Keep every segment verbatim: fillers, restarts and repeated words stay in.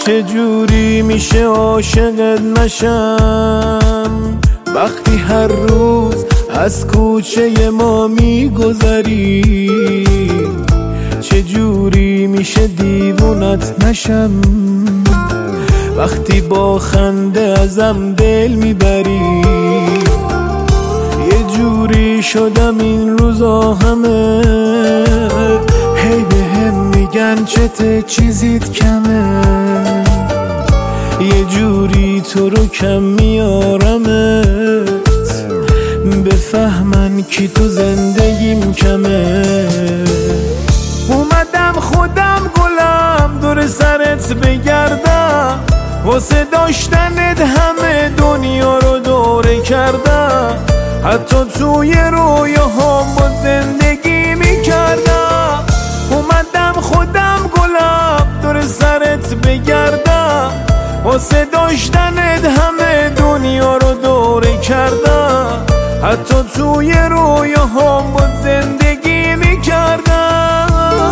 چجوری میشه عاشقت نشم وقتی هر روز از کوچه ما میگذری؟ چجوری میشه دیوونت نشم وقتی با خنده ازم دل میبری؟ یه جوری شدم این روزا همه هی به هم میگن چته چیزیت کمه، یه جوری تو رو کم میارمت بفهمن کی تو زندگیم کمه. اومدم خودم گلم دور سرت بگردم واسه داشتنت همه دنیا رو دوره کردم، حتی توی رویاهام با زندگی میکردم. اومدم خودم گلم دور سرت بگردم واسه داشتنت همه دنیا رو دوره کردم، حتی توی رویاهام با زندگی میکردم.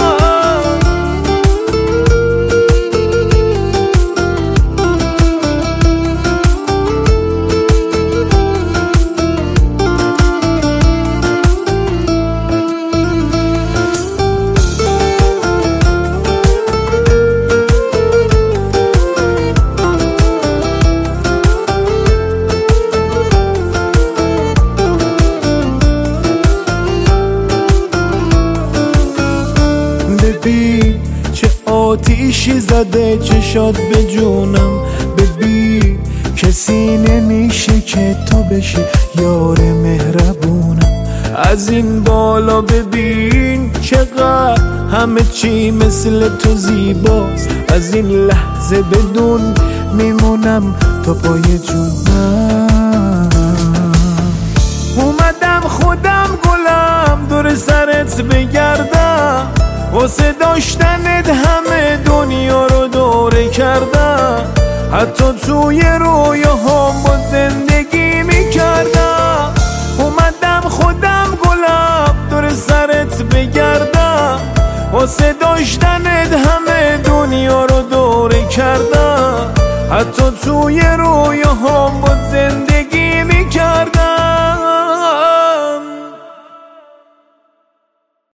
ببین چه آتیشی زده چشات به جونم، ببین کسی نمیشه که تو بشه یار مهربونم. از این بالا ببین چقدر همه چی مثل تو زیباست، از این لحظه بدون میمونم تا پای جونم. اومدم خودم گلم دور سرت بگردم واسه داشتنت همه دنیا رو دوره کردم، حتی توی رویاهام با زندگی میکردم. اومدم خودم گلم دور سرت بگردم واسه داشتنت همه دنیا رو دوره کردم، حتی توی رویاهام با زندگی میکردم.